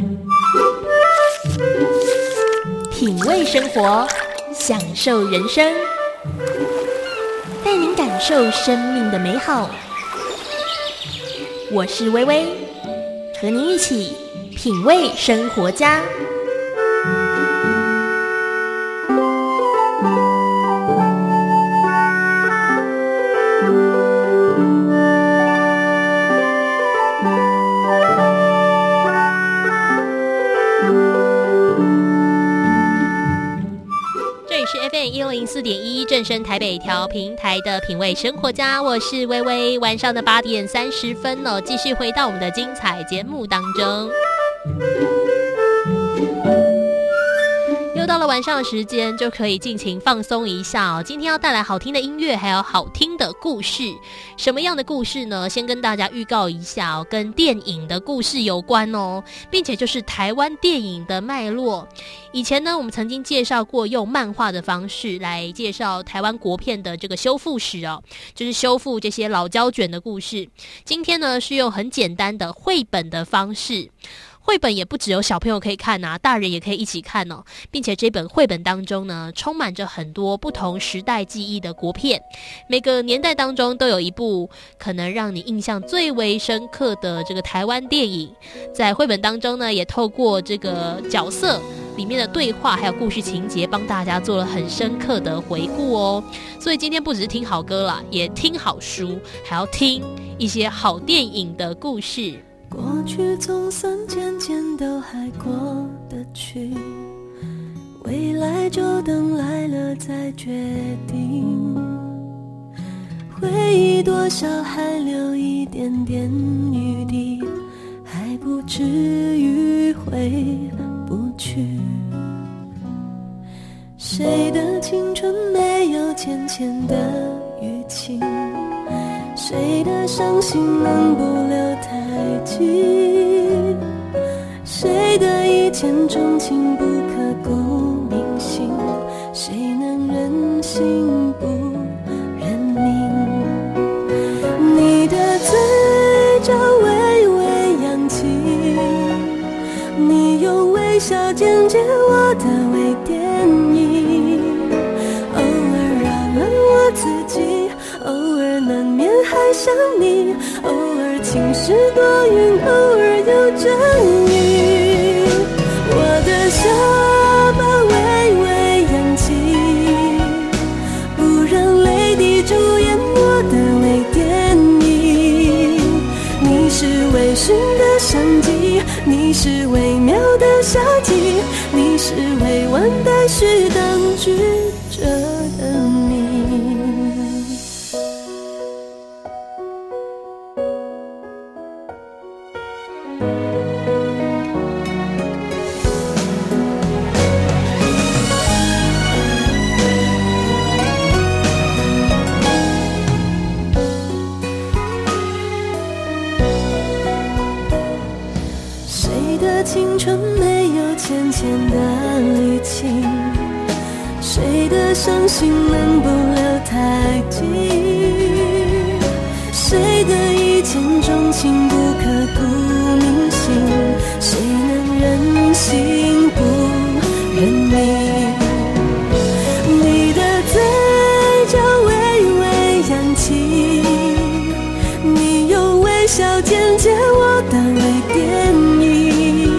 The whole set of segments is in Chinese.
品味生活，享受人生，带您感受生命的美好。我是薇薇，和您一起品味生活家。FM104.1正声台北调频台的品味生活家，我是薇薇。晚上的8点30分哦，继续回到我们的精彩节目当中。又到了晚上的时间，就可以尽情放松一下哦。今天要带来好听的音乐，还有好听的故事。什么样的故事呢？先跟大家预告一下哦，跟电影的故事有关哦，并且就是台湾电影的脉络。以前呢，我们曾经介绍过用漫画的方式来介绍台湾国片的这个修复史哦，就是修复这些老胶卷的故事。今天呢，是用很简单的绘本的方式。绘本也不只有小朋友可以看啊，大人也可以一起看哦，并且这本绘本当中呢，充满着很多不同时代记忆的国片，每个年代当中都有一部可能让你印象最为深刻的这个台湾电影。在绘本当中呢，也透过这个角色里面的对话还有故事情节，帮大家做了很深刻的回顾哦。所以今天不只是听好歌啦，也听好书，还要听一些好电影的故事。 过去总算渐渐都还过得去，未来就等来了再决定。回忆多少还留一点点余地，还不至于回不去。谁的青春没有浅浅的淤青，谁的伤心能不留太近，谁的一见钟情不刻骨铭心，谁能任性不认命。你的嘴角微微扬起，你用微笑剪接我的微电影，偶尔扰了我自己，偶尔难免还想你，偶尔晴时多云，偶尔有阵雨。我的下巴微微扬起，不让泪滴主演我的微电影。你是微醺的相机，你是微妙的夏季，你是未完待续当局者的你。青春没有浅浅的淤青，谁的伤心能不留太近，谁的一见钟情不刻骨铭心，谁能任性不认命。你的嘴角微微扬起，你用微笑剪接我的微电影，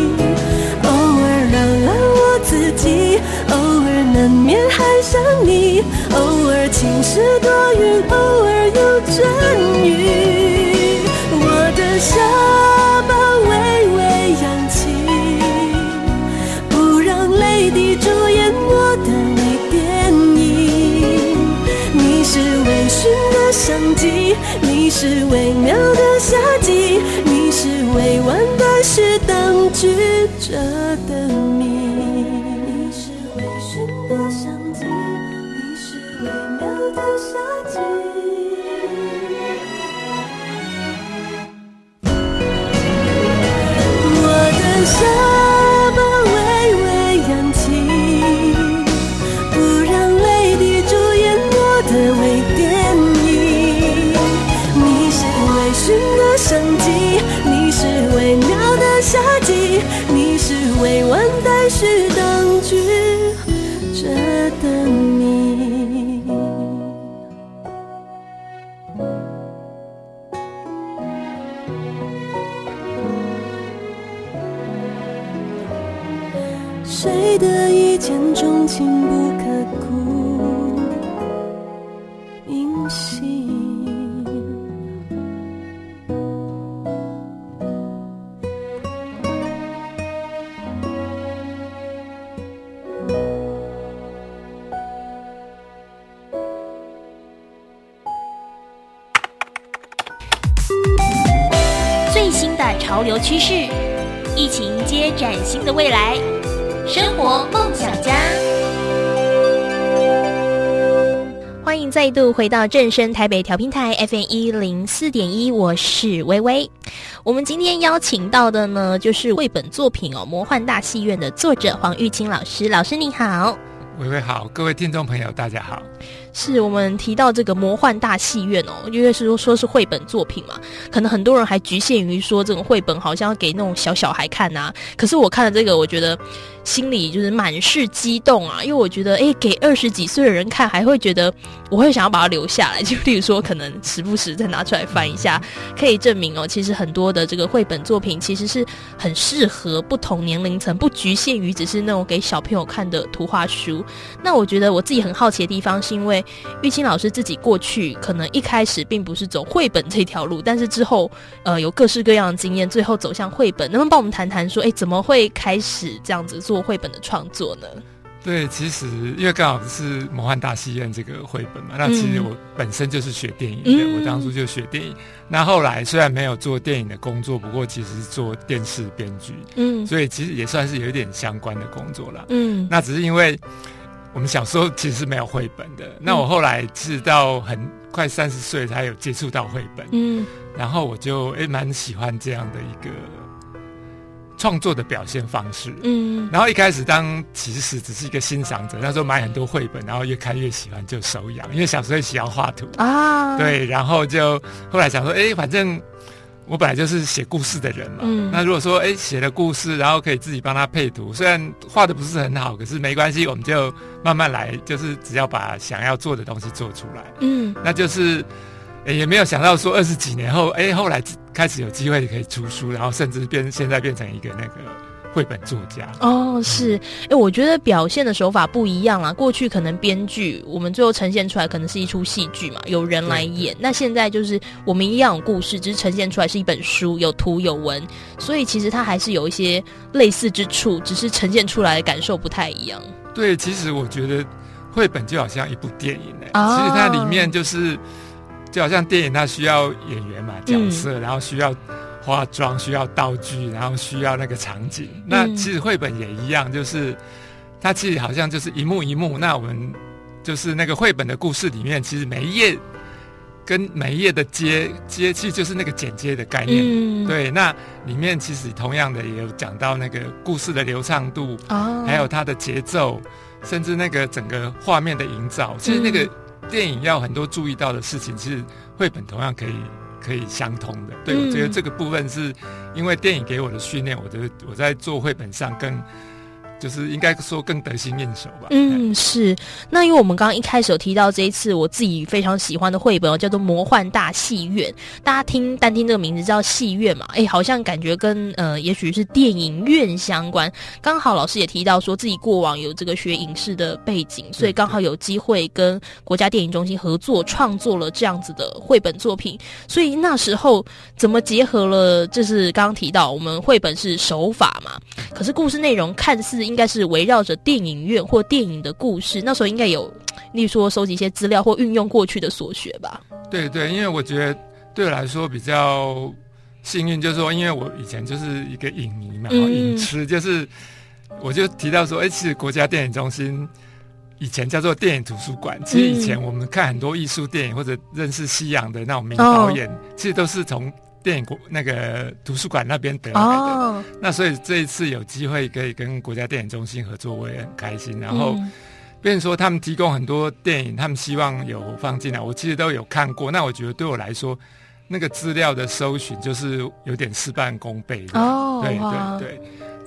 偶尔难免还想你，偶尔晴时多云，偶尔有阵雨。我的下巴微微扬起，不让泪滴主演我的微电影。你是微醺的相机，你是微妙的夏季，你是未完待续当局者的你。的相机，你是微妙的夏季。我的下巴微微扬起，不让泪滴主演我的微电影。你是微醺的相机，你是微妙的夏季，你是是未完待续当局者等你。谁的一见钟情不刻骨铭心？ 最新的潮流趋势，一起迎接崭新的未来。生活梦想家，欢迎再度回到正声台北调频台 FM104.1， 我是微微。我们今天邀请到的呢，就是绘本作品《魔幻大戏院》的作者黄玉清老师。老师你好。 微微好，各位听众朋友大家好。 是我们提到这个魔幻大戏院因为是说是绘本作品嘛，可能很多人还局限于说这种绘本好像要给那种小孩看啊。可是我看了这个，我觉得心里就是满是激动啊，因为我觉得给20几岁的人看，还会觉得我会想要把它留下来。就例如说，可能时不时再拿出来翻一下，可以证明其实很多的这个绘本作品其实是很适合不同年龄层，不局限于只是那种给小朋友看的图画书。那我觉得我自己很好奇的地方，是因为玉清老师自己过去可能一开始并不是走绘本这条路，但是之后有各式各样的经验，最后走向绘本。能不能帮我们谈谈说怎么会开始这样子做绘本的创作呢？ 对，其实因为刚好是魔幻大戏院这个绘本嘛，那其实我本身就是学电影的，我当初就学电影。那后来虽然没有做电影的工作，不过其实是做电视编剧，所以其实也算是有一点相关的工作啦。那只是因为我们小时候其实是没有绘本的，那我后来是到很快30岁才有接触到绘本，然后我就蛮喜欢这样的一个创作的表现方式，然后一开始其实只是一个欣赏者，那时候买很多绘本，然后越看越喜欢就收养，因为小时候喜欢画图啊，对，然后就后来想说，反正我本来就是写故事的人嘛，那如果说写了故事，然后可以自己帮他配图，虽然画的不是很好，可是没关系，我们就慢慢来，就是只要把想要做的东西做出来，那就是也没有想到说20几年后，后来开始有机会可以出书，然后甚至现在变成一个那个绘本作家。 是，我觉得表现的手法不一样啦。过去可能编剧我们最后呈现出来可能是一出戏剧嘛，有人来演。那现在就是我们一样有故事，只是呈现出来是一本书，有图有文，所以其实它还是有一些类似之处，只是呈现出来的感受不太一样。 对，其实我觉得绘本就好像一部电影其实它里面就好像电影它需要演员嘛，角色，然后需要化妆，需要道具，然后需要那个场景。那其实绘本也一样，就是它其实好像就是一幕一幕。那我们就是那个绘本的故事里面，其实每一页跟每一页的接其实就是那个剪接的概念。对，那里面其实同样的也有讲到那个故事的流畅度，还有它的节奏，甚至那个整个画面的营造。其实那个电影要很多注意到的事情，其实绘本同样可以相通的。对，我觉得这个部分是因为电影给我的训练，我在做绘本上就是应该说更得心应手吧。 是。那因为我们刚刚一开始有提到这一次我自己非常喜欢的绘本叫做《魔幻大戏院》，大家单听这个名字叫戏院嘛，好像感觉跟也许是电影院相关。刚好老师也提到说自己过往有这个学影视的背景，所以刚好有机会跟国家电影中心合作创作了这样子的绘本作品。所以那时候怎么结合了，就是刚刚提到我们绘本是手法嘛，可是故事内容看似应该是围绕着电影院或电影的故事，那时候应该有例如说收集一些资料或运用过去的所学吧。 对，因为我觉得对我来说比较幸运，就是说因为我以前就是一个影迷嘛，影痴，就是我就提到说其实国家电影中心以前叫做电影图书馆，其实以前我们看很多艺术电影或者认识西洋的那种名导演，其实都是从电影那个图书馆那边得来的。那所以这一次有机会可以跟国家电影中心合作，我也很开心。然后变成说他们提供很多电影，他们希望有放进来，我其实都有看过。那我觉得对我来说，那个资料的搜寻就是有点事半功倍的。对，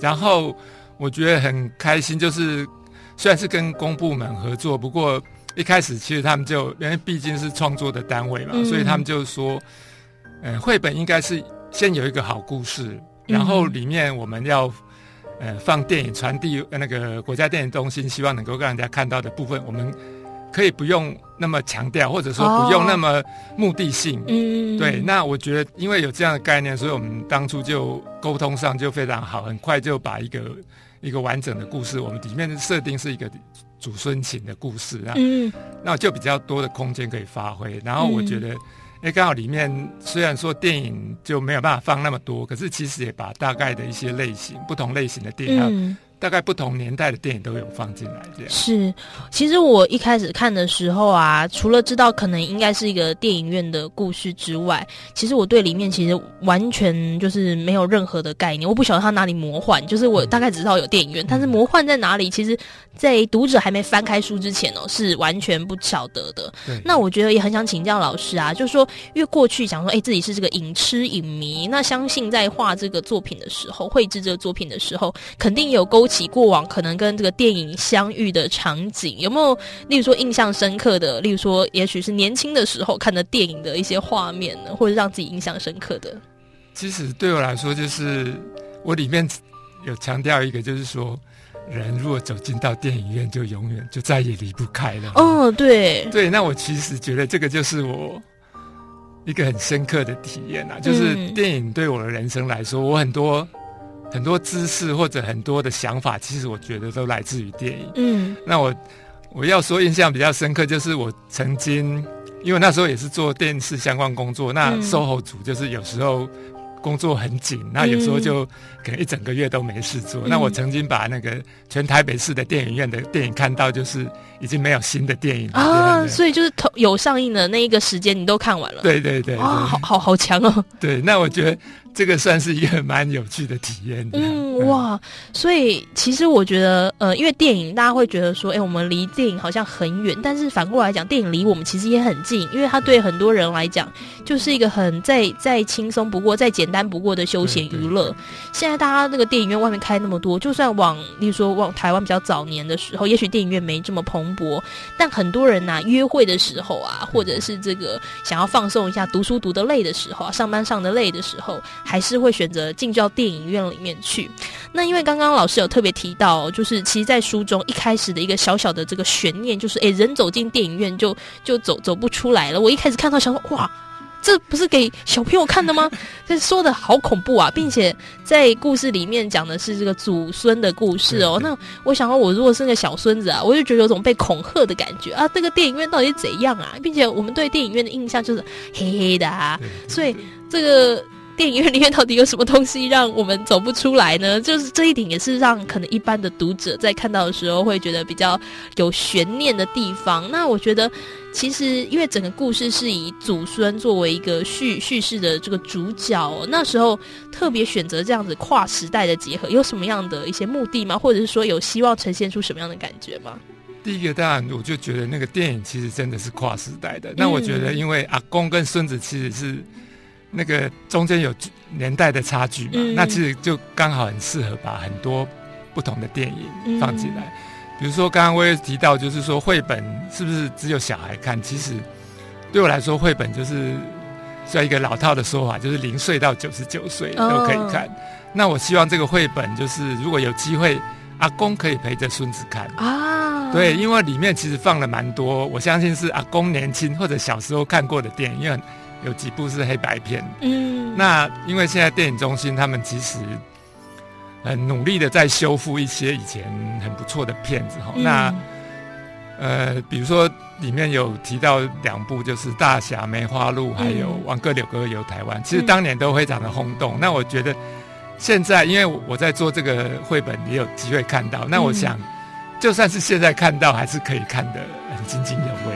然后我觉得很开心，就是虽然是跟公部门合作，不过一开始其实他们就因为毕竟是创作的单位嘛，所以他们就说绘本应该是先有一个好故事，然后里面我们要放电影传递那个国家电影中心希望能够让人家看到的部分，我们可以不用那么强调，或者说不用那么目的性。对，那我觉得因为有这样的概念，所以我们当初就沟通上就非常好，很快就把一个完整的故事，我们里面的设定是一个祖孙情的故事啊，那就比较多的空间可以发挥。然后我觉得刚好里面虽然说电影就没有办法放那么多，可是其实也把大概的一些类型，不同类型的电影，大概不同年代的电影都有放进来。这样是，其实我一开始看的时候啊，除了知道可能应该是一个电影院的故事之外，其实我对里面其实完全就是没有任何的概念，我不晓得它哪里魔幻，就是我大概只知道有电影院，但是魔幻在哪里，其实在读者还没翻开书之前是完全不晓得的。那我觉得也很想请教老师啊，就是说因为过去想说自己是这个影痴影迷，那相信在画这个作品的时候，绘制这个作品的时候，肯定有勾起过往可能跟这个电影相遇的场景，有没有例如说印象深刻的，例如说也许是年轻的时候看的电影的一些画面呢，或者让自己印象深刻的？ 其实对我来说，就是我里面有强调一个，就是说人如果走进到电影院，就永远就再也离不开了。 对， 那我其实觉得这个就是我一个很深刻的体验啊，就是电影对我的人生来说，我很多知识或者很多的想法，其实我觉得都来自于电影。那我要说印象比较深刻，就是我曾经因为那时候也是做电视相关工作，那SOHO组就是有时候工作很紧，那有时候就可能一整个月都没事做。那我曾经把那个全台北市的电影院的电影看到，就是已经没有新的电影了啊， 所以就是有上映的那一个时间你都看完了。 对， 好强哦。 对，那我觉得这个算是一个蛮有趣的体验。 哇，所以其实我觉得因为电影大家会觉得说我们离电影好像很远，但是反过来讲，电影离我们其实也很近，因为它对很多人来讲就是一个很再轻松不过再简单不过的休闲娱乐。现在大家那个电影院外面开那么多，就算例如说往台湾比较早年的时候，也许电影院没这么蓬勃，但很多人约会的时候啊，或者是这个想要放松一下，读书读得累的时候，上班上得累的时候，还是会选择进到电影院里面去。那因为刚刚老师有特别提到，就是其实在书中一开始的一个小小的这个悬念，就是人走进电影院就走不出来了。我一开始看到想说，哇，这不是给小朋友看的吗？这说的好恐怖啊，并且在故事里面讲的是这个祖孙的故事哦。那我想说，我如果是那个小孙子啊，我就觉得有种被恐吓的感觉啊。这个电影院到底怎样啊？并且我们对电影院的印象就是黑黑的啊，所以这个电影院里面到底有什么东西让我们走不出来呢？就是这一点也是让可能一般的读者在看到的时候会觉得比较有悬念的地方。那我觉得其实因为整个故事是以祖孙作为一个叙事的这个主角那时候特别选择这样子跨时代的结合，有什么样的一些目的吗？或者是说有希望呈现出什么样的感觉吗？ 第一个当然我就觉得那个电影其实真的是跨时代的。那我觉得因为阿公跟孙子其实是那个中间有年代的差距嘛，那其实就刚好很适合把很多不同的电影放进来。比如说刚刚我也提到，就是说绘本是不是只有小孩看？其实对我来说，绘本就是像一个老套的说法，就是0岁到99岁都可以看。那我希望这个绘本就是如果有机会，阿公可以陪着孙子看啊。对，因为里面其实放了蛮多，我相信是阿公年轻或者小时候看过的电影，因为有几部是黑白片。那因为现在电影中心他们其实很努力的在修复一些以前很不错的片子。那比如说里面有提到2部，就是《大侠梅花鹿》还有《王哥柳哥游台湾》，其实当年都非常的轰动。那我觉得现在因为我在做这个绘本也有机会看到，那我想就算是现在看到还是可以看得很津津有味。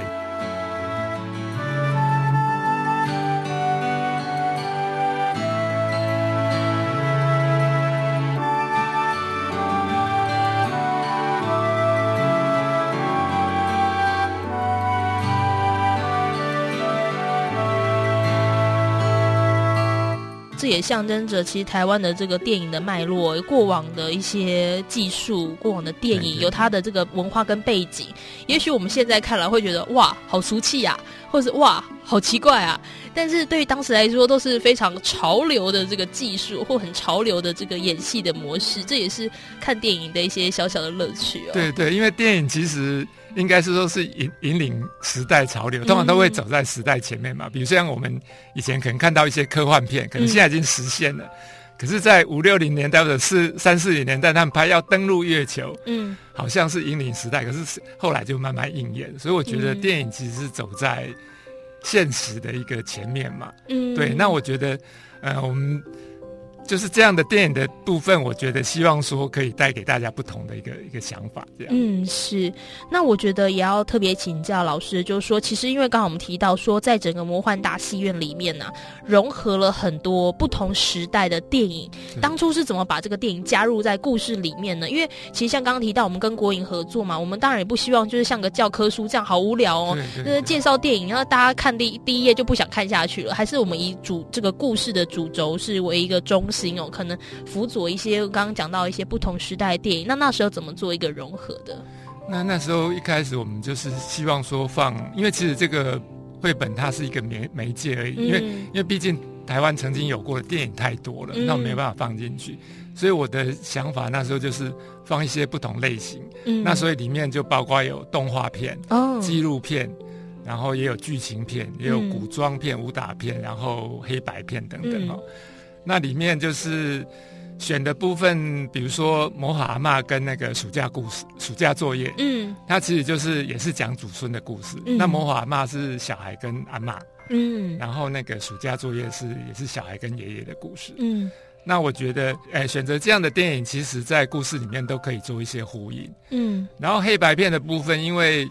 这这也象征着其实台湾的这个电影的脉络，过往的一些技术，过往的电影有它的这个文化跟背景。也许我们现在看来会觉得哇好俗气啊，或者是哇好奇怪啊，但是对于当时来说都是非常潮流的这个技术，或很潮流的这个演戏的模式，这也是看电影的一些小小的乐趣哦。 对对，因为电影其实应该是说是引领时代潮流，通常都会走在时代前面嘛。比如像我们以前可能看到一些科幻片，可能现在已经实现了，可是在50、60年代或者是30、40年代，他们拍要登陆月球，好像是引领时代，可是后来就慢慢应验。所以我觉得电影其实是走在现实的一个前面嘛。对，那我觉得我们就是这样的电影的部分，我觉得希望说可以带给大家不同的一个想法，这样。 是。那我觉得也要特别请教老师，就是说，其实因为刚好我们提到说，在整个魔幻大戏院里面呢，融合了很多不同时代的电影。当初是怎么把这个电影加入在故事里面呢？因为其实像刚刚提到，我们跟国影合作嘛，我们当然也不希望就是像个教科书这样好无聊哦，就是介绍电影，然后大家看第一页就不想看下去了。还是我们以这个故事的主轴是为一个中心哦，可能辅佐一些刚刚讲到一些不同时代的电影。那时候怎么做一个融合的？ 那时候一开始我们就是希望说因为其实这个绘本它是一个媒介而已，因为毕竟台湾曾经有过的电影太多了，那我没办法放进去，所以我的想法那时候就是放一些不同类型。那所以里面就包括有动画片、纪录片，然后也有剧情片，也有古装片、武打片，然后黑白片等等哦。那里面就是选的部分，比如说魔法阿嬷跟那个暑假作业，它其实也是讲祖孙的故事。那魔法阿嬷是小孩跟阿嬷，然后那个暑假作业也是小孩跟爷爷的故事。那我觉得选择这样的电影，其实在故事里面都可以做一些呼应。然后黑白片的部分，因为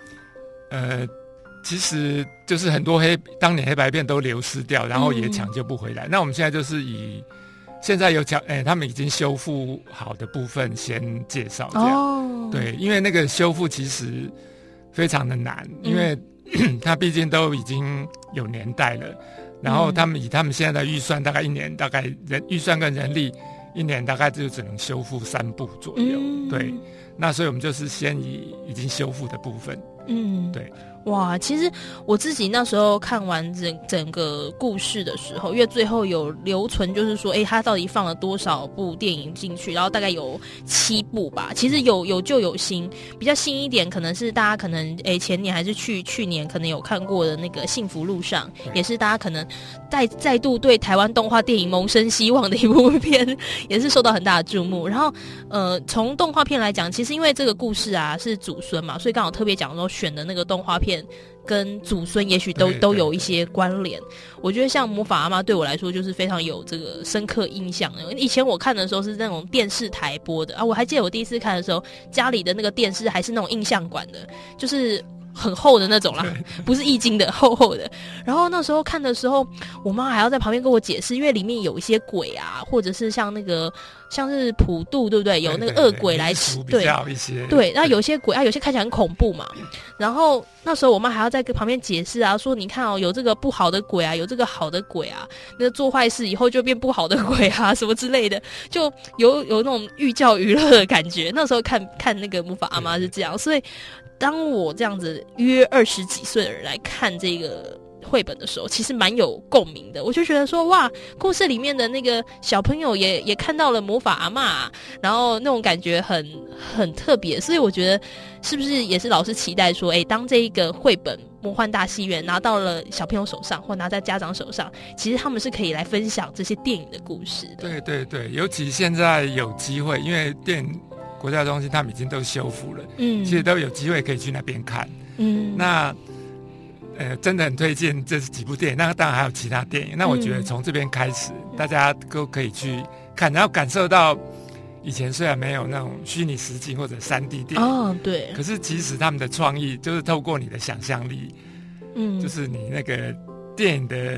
其实就是很多当年黑白片都流失掉，然后也抢救不回来。那我们现在就是现在有他们已经修复好的部分先介绍这样。对，因为那个修复其实非常的难，因为它毕竟都已经有年代了，然后他们现在的预算大概一年大概预算跟人力一年大概就只能修复3部左右。对，那所以我们就是先以已经修复的部分。对。 哇，其实我自己那时候看完整个故事的时候，因为最后有留存，就是说，他到底放了多少部电影进去，然后大概有7部吧。其实有旧有新，比较新一点，可能是大家可能前年还是去年可能有看过的那个《幸福路上》，也是大家可能再度对台湾动画电影萌生希望的一部片，也是受到很大的注目。然后从动画片来讲，其实因为这个故事啊是祖孙嘛，所以刚好特别讲说选的那个动画片跟祖孙也许都有一些关联。我觉得像魔法阿嬷对我来说就是非常有这个深刻印象的。以前我看的时候是那种电视台播的啊，我还记得我第一次看的时候，家里的那个电视还是那种映像管的，就是很厚的那种啦，不是易经的，厚厚的。然后那时候看的时候，我妈还要在旁边跟我解释，因为里面有一些鬼啊，或者是像是普渡，对不对？有那个恶鬼来吃，对，对。然后有些鬼啊，有些看起来很恐怖嘛。然后那时候我妈还要在旁边解释啊，说你看哦，有这个不好的鬼啊，有这个好的鬼啊，那做坏事以后就变不好的鬼啊，什么之类的，就有那种寓教于乐的感觉。那时候看那个魔法阿嬷是这样，所以当我这样子约20几岁的人来看这个绘本的时候，其实蛮有共鸣的。我就觉得说，哇，故事里面的那个小朋友也看到了魔法阿嬷，然后那种感觉很特别。所以我觉得是不是也是老师期待说，当这一个绘本魔幻大戏院拿到了小朋友手上，或拿在家长手上，其实他们是可以来分享这些电影的故事的。 对对对，尤其现在有机会，因为电影国家中心他们已经都修复了，其实都有机会可以去那边看。那真的很推荐这几部电影，那当然还有其他电影。那我觉得从这边开始，大家都可以去看，然后感受到以前虽然没有那种虚拟实境或者3D 电影， 对， 可是其实他们的创意就是透过你的想象力，就是你那个电影的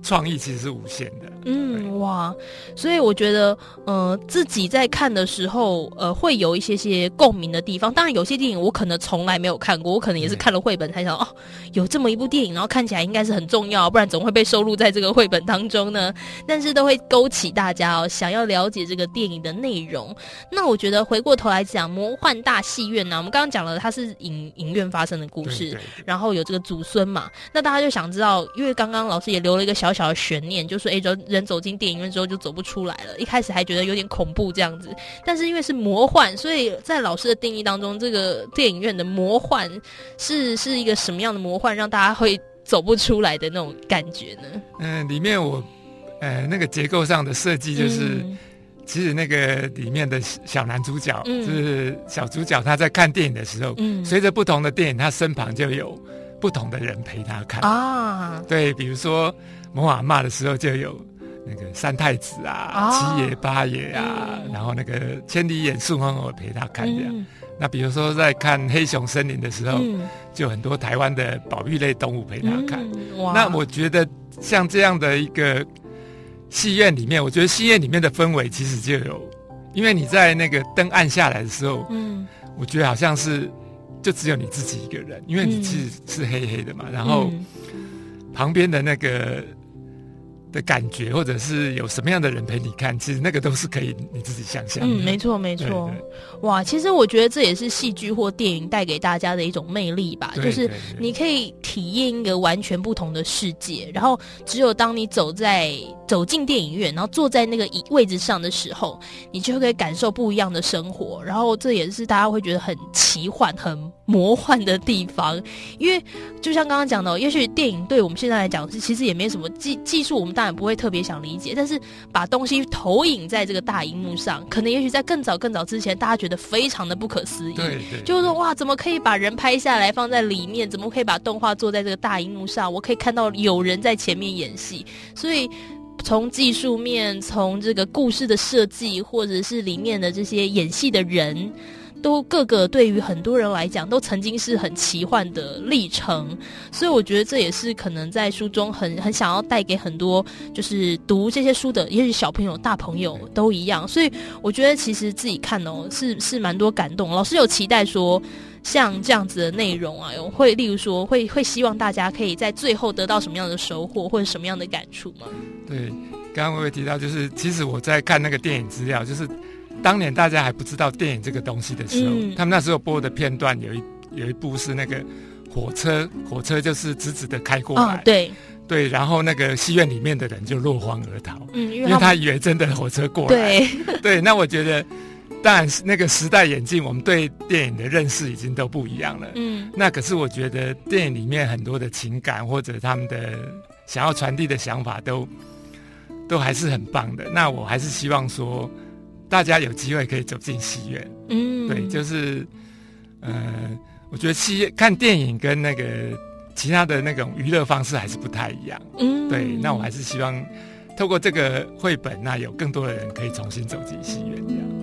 创意其实是无限的。 哇，所以我觉得自己在看的时候会有一些共鸣的地方。当然有些电影我可能从来没有看过，我可能也是看了绘本才想有这么一部电影，然后看起来应该是很重要，不然总会被收录在这个绘本当中呢。但是都会勾起大家想要了解这个电影的内容。那我觉得回过头来讲魔幻大戏院呢，我们刚刚讲了它是影院发生的故事，对，然后有这个祖孙嘛，那大家就想知道，因为刚刚老师也留了一个小小的悬念，就说人走进电影院之后就走不出来了，一开始还觉得有点恐怖这样子，但是因为是魔幻，所以在老师的定义当中，这个电影院的魔幻是一个什么样的魔幻，让大家会走不出来的那种感觉呢？ 里面我那个结构上的设计就是，其实那个里面的小男主角，就是小主角，他在看电影的时候，随着不同的电影，他身旁就有不同的人陪他看啊。对，比如说魔阿嬷的时候就有那个三太子啊、七爷八爷啊，然后那个千里眼顺风耳陪他看这样。那比如说在看黑熊森林的时候，就很多台湾的保育类动物陪他看。那我觉得像这样的一个戏院里面，我觉得戏院里面的氛围其实就有，因为你在那个灯暗下来的时候，我觉得好像是就只有你自己一个人，因为你其实是黑黑的嘛，然后旁边的那个的感觉，或者是有什么样的人陪你看，其实那个都是可以你自己想象的。 没错没错。哇，其实我觉得这也是戏剧或电影带给大家的一种魅力吧，就是你可以体验一个完全不同的世界，然后只有当你走进电影院，然后坐在那个位置上的时候，你就可以感受不一样的生活，然后这也是大家会觉得很奇幻很魔幻的地方。因为就像刚刚讲的，也许电影对我们现在来讲其实也没什么技术，我们当然不会特别想理解，但是把东西投影在这个大荧幕上，可能也许在更早之前，大家觉得非常的不可思议。对，就是说哇，怎么可以把人拍下来放在里面，怎么可以把动画做在这个大荧幕上，我可以看到有人在前面演戏。所以从技术面，从这个故事的设计，或者是里面的这些演戏的人，都各个对于很多人来讲都曾经是很奇幻的历程。所以我觉得这也是可能在书中很想要带给很多就是读这些书的，也许小朋友大朋友都一样。所以我觉得其实自己看是蛮多感动。老师有期待说像这样子的内容啊，会例如说会希望大家可以在最后得到什么样的收获或者什么样的感触吗？对， 刚刚我有提到，就是其实我在看那个电影资料，就是当年大家还不知道电影这个东西的时候，他们那时候播的片段有一部是那个火车就是直直的开过来，对，然后那个戏院里面的人就落荒而逃，因为他以为真的火车过来，对，那我觉得当然那个时代演进，我们对电影的认识已经都不一样了，那可是我觉得电影里面很多的情感或者他们的想要传递的想法都还是很棒的。那我还是希望说大家有机会可以走进戏院，对，就是我觉得戏院看电影跟那个其他的那种娱乐方式还是不太一样，对，那我还是希望透过这个绘本，那有更多的人可以重新走进戏院这样。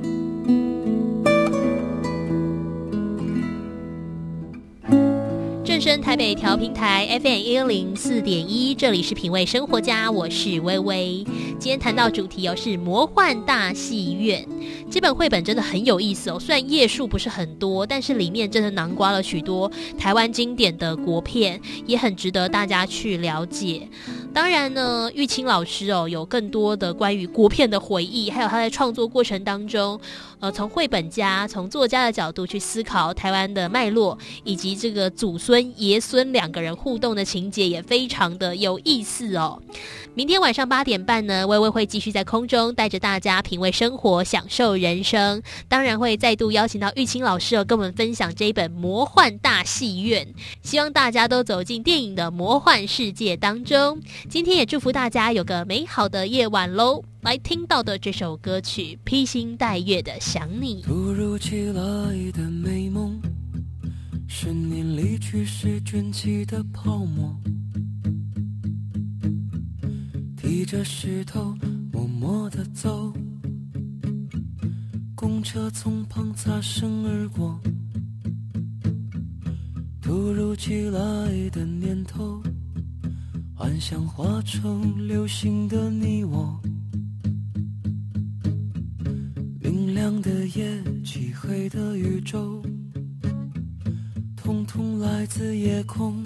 正声台北调频台 FM104.1， 这里是品味生活家，我是薇薇。今天谈到主题是魔幻大戏院。这本绘本真的很有意思虽然页数不是很多，但是里面真的囊括了许多台湾经典的国片，也很值得大家去了解。当然呢，玉清老师有更多的关于国片的回忆，还有他在创作过程当中从绘本家从作家的角度去思考台湾的脉络，以及这个祖孙爷孙两个人互动的情节也非常的有意思明天晚上8点半呢，薇薇会继续在空中带着大家品味生活，享受人生。当然会再度邀请到玉清老师跟我们分享这一本魔幻大戏院，希望大家都走进电影的魔幻世界当中。今天也祝福大家有个美好的夜晚咯。来听到的这首歌曲披星戴月的想你。 突如其来的美梦，是你离去时卷起的泡沫，提着石头默默地走，公车从旁擦身而过，突如其来的念头， 幻想化成流星的你我，明亮的夜，漆黑的宇宙，统统来自夜空。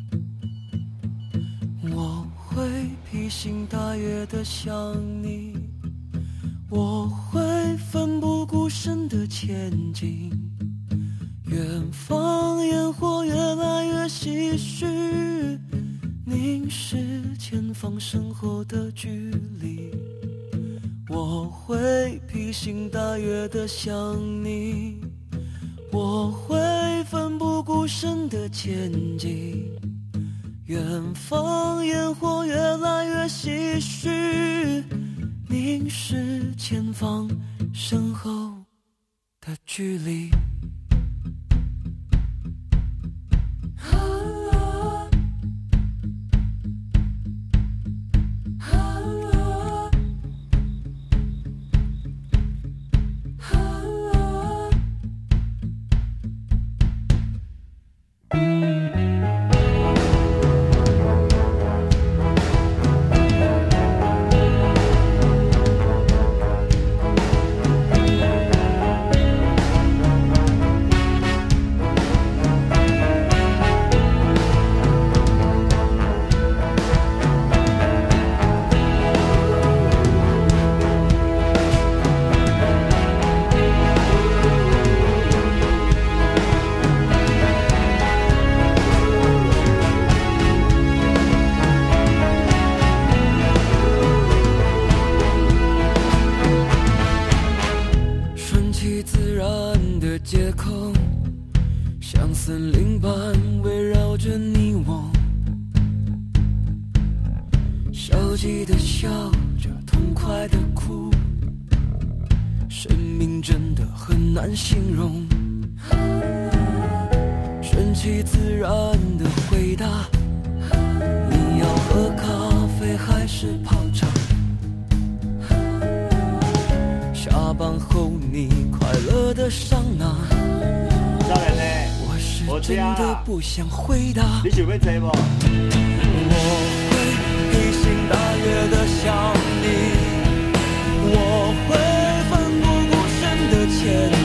我会披星戴月的想你，我会奋不顾身的前进。远方烟火越来越唏嘘，凝视前方身后的距离。我会披星戴月的想你，我会奋不顾身的前进。远方烟火越来越唏嘘，凝视前方身后的距离。街口像森林般围绕着你我，消极的笑着，痛快的哭，生命真的很难形容。顺其自然的回答，你要喝咖啡还是泡茶？下班后你快乐的桑拿，我是真的不想回答。 你想要坐无？ 我会披星戴月的想你，我会奋不顾身的前